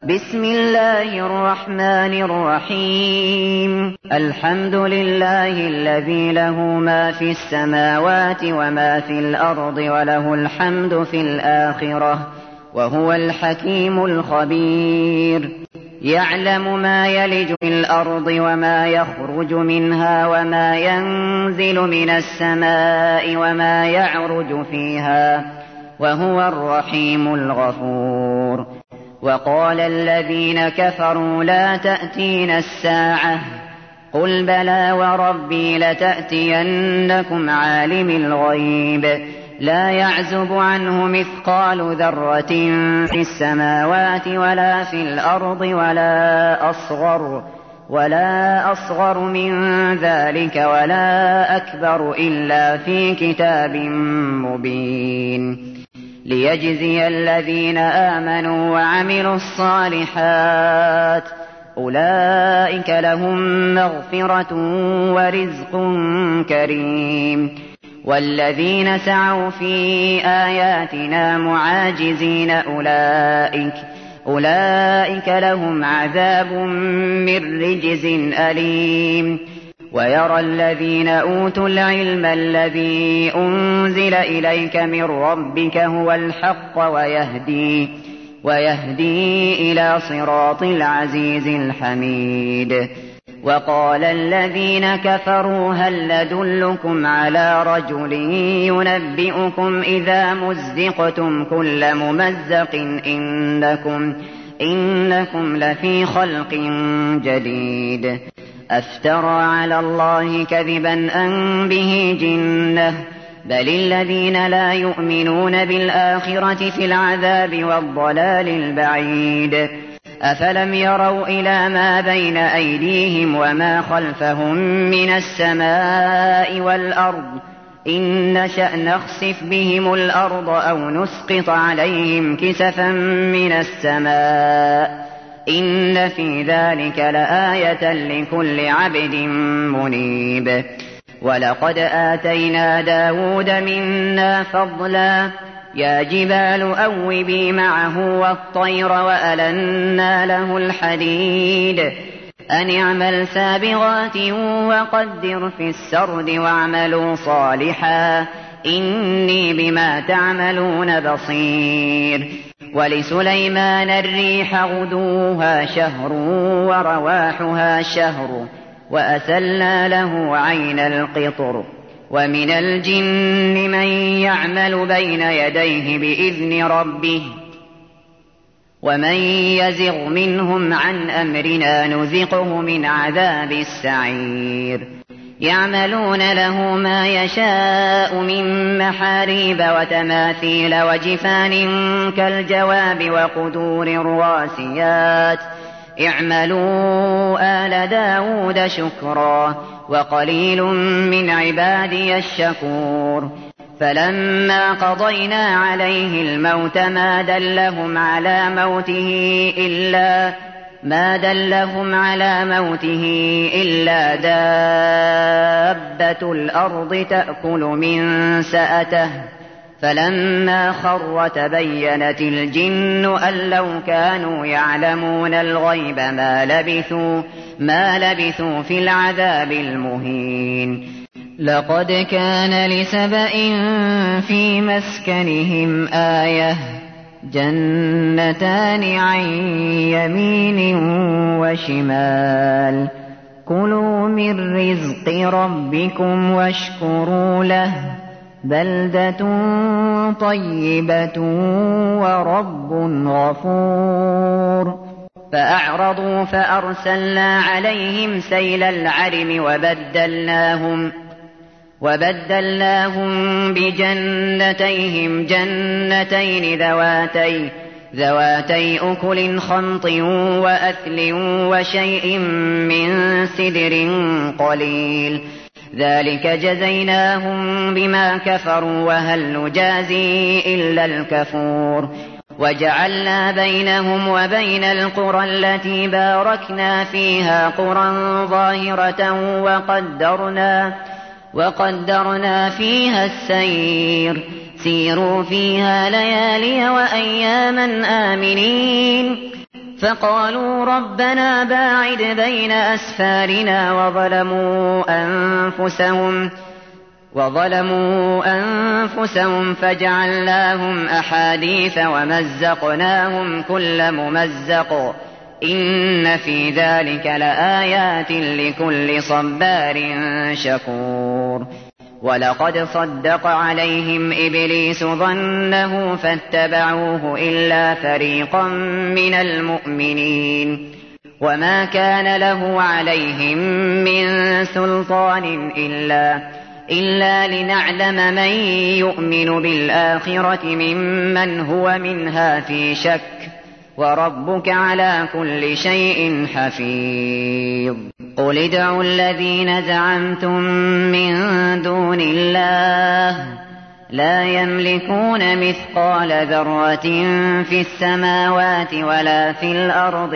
بسم الله الرحمن الرحيم. الحمد لله الذي له ما في السماوات وما في الأرض وله الحمد في الآخرة وهو الحكيم الخبير. يعلم ما يلج في الأرض وما يخرج منها وما ينزل من السماء وما يعرج فيها وهو الرحيم الغفور. وقال الذين كفروا لا تأتينا الساعة قل بلى وربي لتأتينكم عالم الغيب لا يعزب عنه مثقال ذرة في السماوات ولا في الأرض ولا أصغر من ذلك ولا أكبر إلا في كتاب مبين ليجزي الذين آمنوا وعملوا الصالحات أولئك لهم مغفرة ورزق كريم. والذين سعوا في آياتنا معاجزين أولئك لهم عذاب من رجز أليم. ويرى الذين أوتوا العلم الذي أنزل إليك من ربك هو الحق ويهدي إلى صراط العزيز الحميد. وقال الذين كفروا هل ندلكم على رجل ينبئكم إذا مزقتم كل ممزق إنكم لفي خلق جديد. أفترى على الله كذبا أم به جنة بل الذين لا يؤمنون بالآخرة في العذاب والضلال البعيد. أفلم يروا إلى ما بين أيديهم وما خلفهم من السماء والأرض إن نشأ نخسف بهم الأرض أو نسقط عليهم كسفا من السماء إن في ذلك لآية لكل عبد منيب. ولقد آتينا داود منا فضلا يا جبال أوبي معه والطير وألنا له الحديد أن اعمل سابغات وقدر في السرد واعملوا صالحا إني بما تعملون بصير. ولسليمان الريح غدوها شهر ورواحها شهر وأسلنا له عين القطر. ومن الجن من يعمل بين يديه بإذن ربه ومن يزغ منهم عن أمرنا نذقه من عذاب السعير. يعملون له ما يشاء من محاريب وتماثيل وجفان كالجواب وقدور الراسيات اعملوا آل داود شكرا وقليل من عبادي الشكور. فلما قضينا عليه الموت ما دلهم على موته إلا دابة الأرض تأكل من سأته فلما خر تبينت الجن أن لو كانوا يعلمون الغيب ما لبثوا في العذاب المهين. لقد كان لسبإ في مسكنهم آية جنتان عن يمين وشمال كلوا من رزق ربكم واشكروا له بلدة طيبة ورب غفور. فأعرضوا فأرسلنا عليهم سيل العرم وبدلناهم بجنتيهم جنتين ذواتي أكل خمط وأثل وشيء من سدر قليل ذلك جزيناهم بما كفروا وهل نجازي إلا الكفور. وجعلنا بينهم وبين القرى التي باركنا فيها قرى ظاهرة وقدرنا فيها السير سيروا فيها ليالي وأياما آمنين فقالوا ربنا باعد بين أسفارنا وظلموا أنفسهم فجعلناهم أحاديث ومزقناهم كل ممزق إن في ذلك لآيات لكل صبار شكور ولقد صدق عليهم إبليس ظنه فاتبعوه إلا فريقا من المؤمنين وما كان له عليهم من سلطان إلا لنعلم من يؤمن بالآخرة ممن هو منها في شك وربك على كل شيء حفيظ قل ادعوا الذين زعمتم من دون الله لا يملكون مثقال ذرة في السماوات ولا في الأرض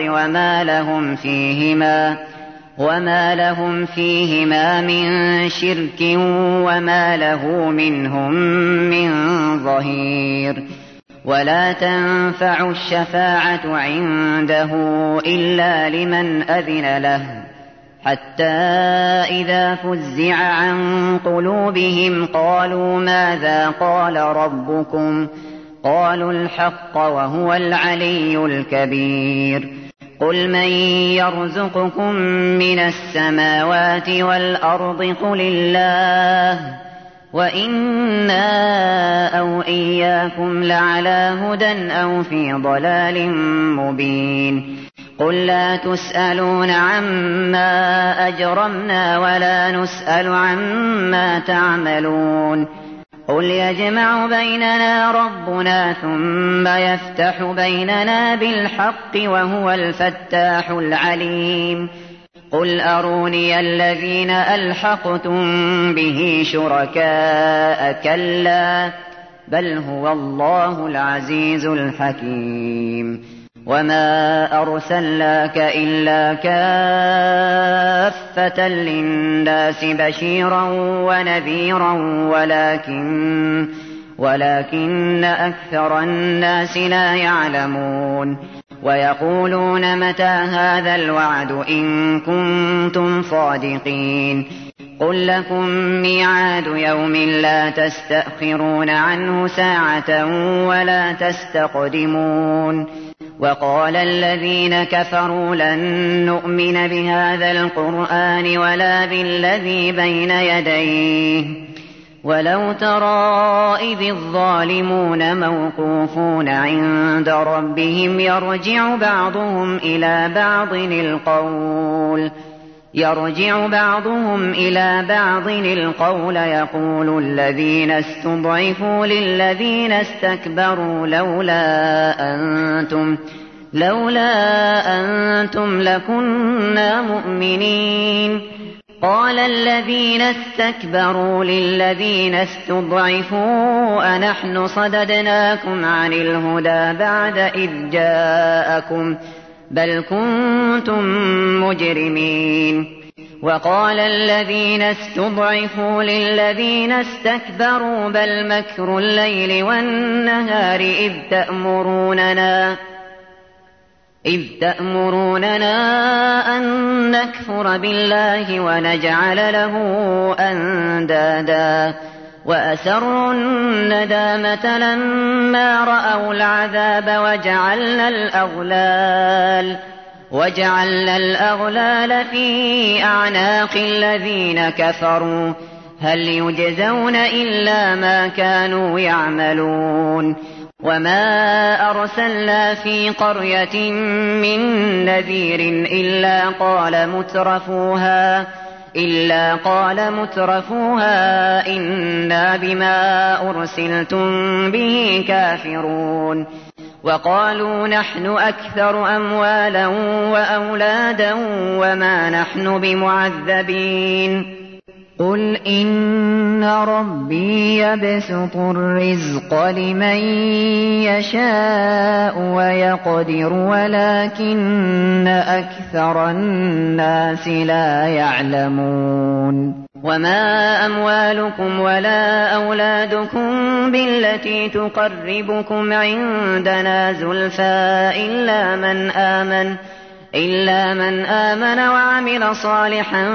وما لهم فيهما من شرك وما له منهم من ظهير ولا تنفع الشفاعة عنده إلا لمن أذن له حتى إذا فزع عن قلوبهم قالوا ماذا قال ربكم قالوا الحق وهو العلي الكبير قل من يرزقكم من السماوات والأرض قل الله وإنا أو إياكم لعلى هدى أو في ضلال مبين قل لا تسألون عما أجرمنا ولا نسأل عما تعملون قل يجمع بيننا ربنا ثم يفتح بيننا بالحق وهو الفتاح العليم قل أروني الذين ألحقتم به شركاء كلا بل هو الله العزيز الحكيم وما أرسلناك إلا كافة للناس بشيرا ونذيرا ولكن أكثر الناس لا يعلمون ويقولون متى هذا الوعد إن كنتم صادقين قل لكم ميعاد يوم لا تستأخرون عنه ساعة ولا تستقدمون وقال الذين كفروا لن نؤمن بهذا القرآن ولا بالذي بين يديه ولو ترى إذ الظالمون موقوفون عند ربهم يرجع بعضهم إلى بعض القول يقول الذين استضعفوا للذين استكبروا لولا أنتم لكنا مؤمنين قال الذين استكبروا للذين استضعفوا أنحن صددناكم عن الهدى بعد إذ جاءكم بل كنتم مجرمين وقال الذين استضعفوا للذين استكبروا بل مكر الليل والنهار إذ تأمروننا أن نكفر بالله ونجعل له أندادا وأسروا الندامة لما رأوا العذاب وجعلنا الأغلال في أعناق الذين كفروا هل يجزون إلا ما كانوا يعملون وما أرسلنا في قرية من نذير إلا قال مترفوها إنا بما أرسلتم به كافرون وقالوا نحن أكثر أموالا وأولادا وما نحن بمعذبين قل إن ربي يبسط الرزق لمن يشاء ويقدر ولكن أكثر الناس لا يعلمون وما أموالكم ولا أولادكم بالتي تقربكم عندنا زلفى إلا من آمن وعمل صالحا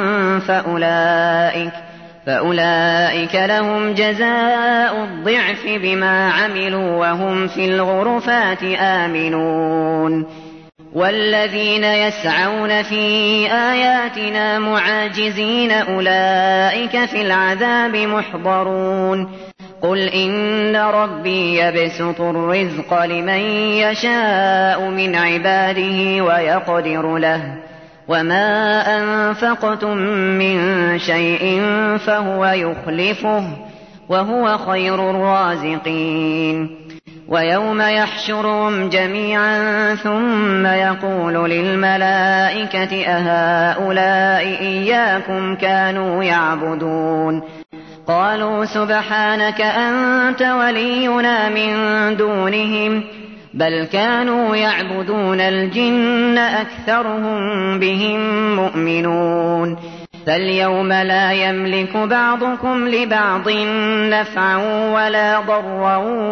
فأولئك لهم جزاء الضعف بما عملوا وهم في الغرفات آمنون. والذين يسعون في آياتنا معاجزين أولئك في العذاب محضرون. قل إن ربي يبسط الرزق لمن يشاء من عباده ويقدر له وما أنفقتم من شيء فهو يخلفه وهو خير الرازقين. ويوم يحشرهم جميعا ثم يقول للملائكة أهؤلاء إياكم كانوا يعبدون قالوا سبحانك أنت ولينا من دونهم بل كانوا يعبدون الجن أكثرهم بهم مؤمنون. فاليوم لا يملك بعضكم لبعض نفعا ولا ضرا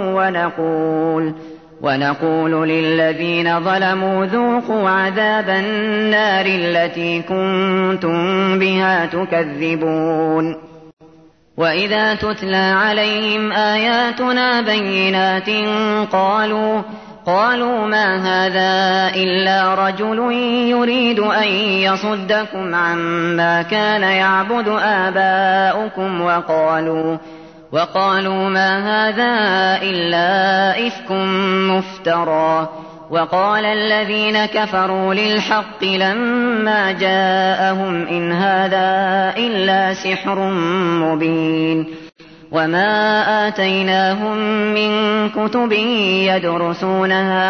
ونقول للذين ظلموا ذوقوا عذاب النار التي كنتم بها تكذبون. وإذا تتلى عليهم آياتنا بينات قالوا ما هذا إلا رجل يريد أن يصدكم عما كان يعبد آباؤكم وقالوا ما هذا إلا إفك مفترى. وقال الذين كفروا للحق لما جاءهم إن هذا إلا سحر مبين. وما آتيناهم من كتب يدرسونها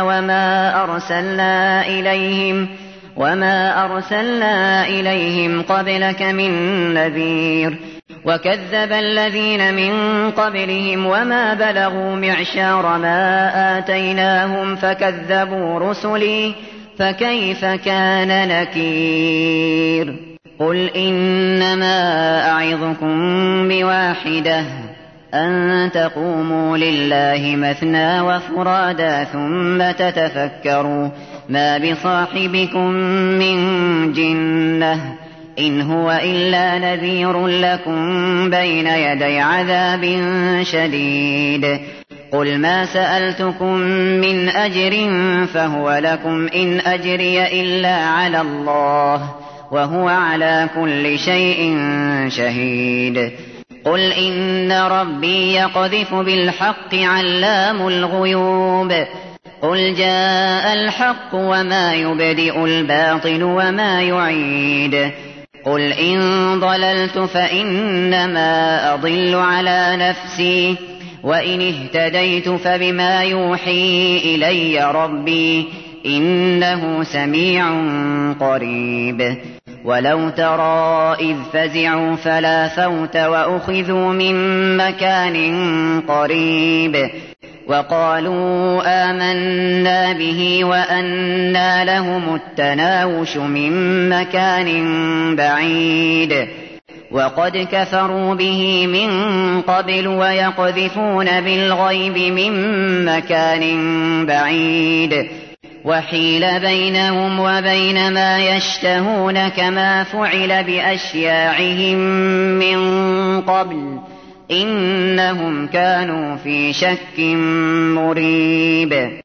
وما أرسلنا إليهم قبلك من نذير. وكذب الذين من قبلهم وما بلغوا معشار ما آتيناهم فكذبوا رسلي فكيف كان نكير. قل إنما أعظكم بواحدة أن تقوموا لله مثنى وفرادا ثم تتفكروا ما بصاحبكم من جنة إن هو إلا نذير لكم بين يدي عذاب شديد. قل ما سألتكم من أجر فهو لكم إن أجري إلا على الله وهو على كل شيء شهيد. قل إن ربي يقذف بالحق علام الغيوب. قل جاء الحق وما يبدئ الباطل وما يعيد. قل إن ضللت فإنما أضل على نفسي وإن اهتديت فبما يوحي إلي ربي إنه سميع قريب. ولو ترى إذ فزعوا فلا فوت وأخذوا من مكان قريب وقالوا آمنا به وأنى لهم التناوش من مكان بعيد وقد كفروا به من قبل ويقذفون بالغيب من مكان بعيد وحيل بينهم وبين ما يشتهون كما فعل بأشياعهم من قبل إنهم كانوا في شك مريب.